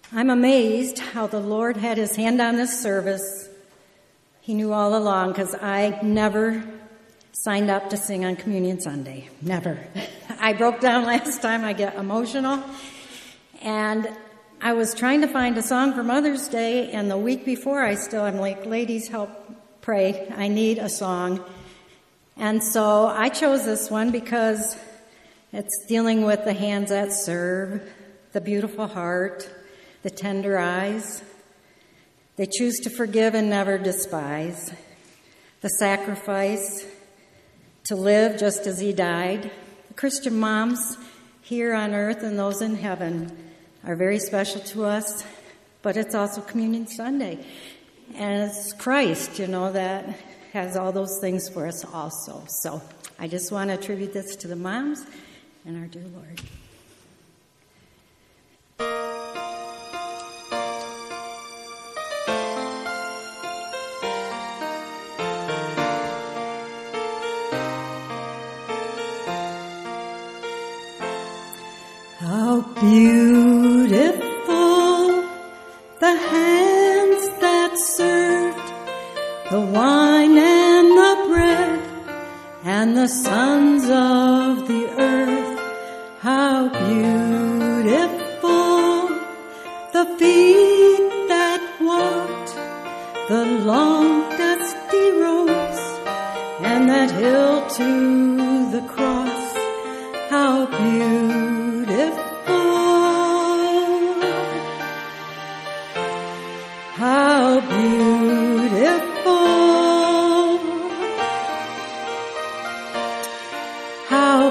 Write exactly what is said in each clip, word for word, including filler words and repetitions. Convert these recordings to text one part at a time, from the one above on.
I'm amazed how the Lord had his hand on this service. He knew all along, because I never signed up to sing on Communion Sunday. Never. I broke down last time. I get emotional. And I was trying to find a song for Mother's Day, and the week before I still, I'm like, ladies, help pray. I need a song. And so I chose this one because it's dealing with the hands that serve, the beautiful heart, the tender eyes. They choose to forgive and never despise. The sacrifice to live just as he died. The Christian moms here on earth and those in heaven are very special to us, but it's also Communion Sunday. And it's Christ, you know, that has all those things for us also. So I just want to attribute this to the moms and our dear Lord. How beautiful the hands that served the wine and the bread and the sons of the earth. How beautiful the feet that walked the long dusty roads and that hill to the cross. How beautiful, how beautiful, how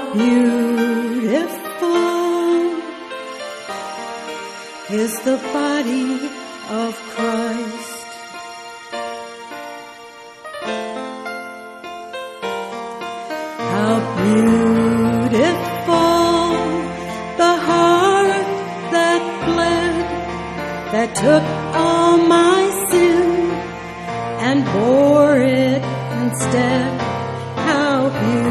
beautiful is the body of Christ. How beautiful the heart that bled, that took all my sin and bore it instead. How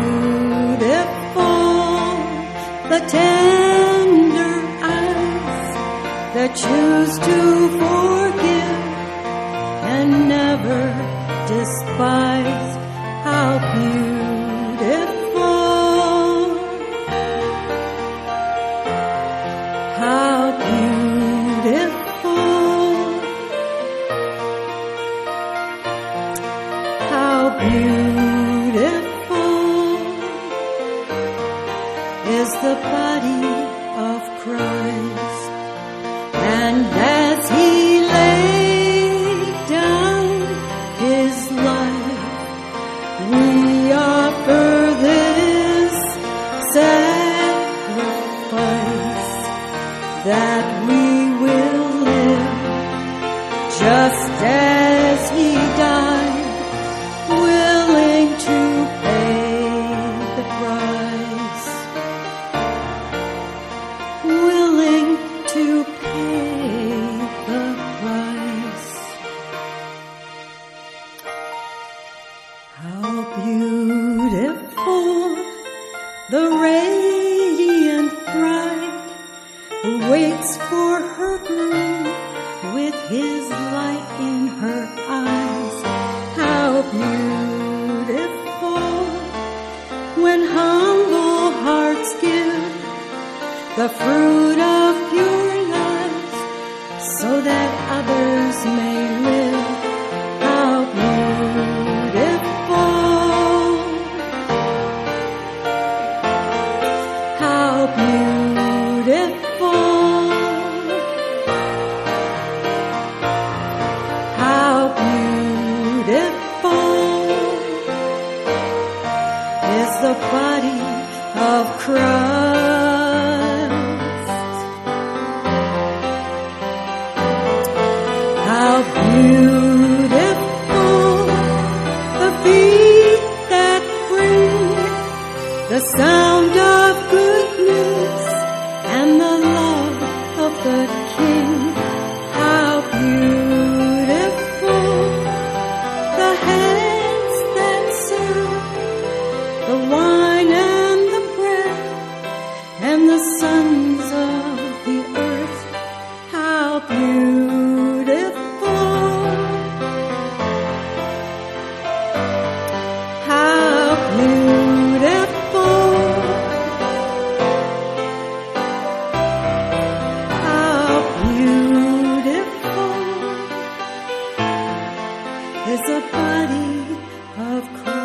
beautiful the tender eyes that choose to forgive and never despise. How beautiful, how beautiful, how beautiful is the body of Christ. And as he laid down his life, we offer this sacrifice, that we will live just as he died, willing to pay the price, willing to pay the price. How beautiful the radiant bride who waits for her groom with his light in her eyes. How beautiful when humble hearts give the fruit of pure lives so that others may live. How beautiful, how beautiful, how beautiful is the body of Christ. How beautiful. beautiful, how beautiful, how beautiful is the body of Christ.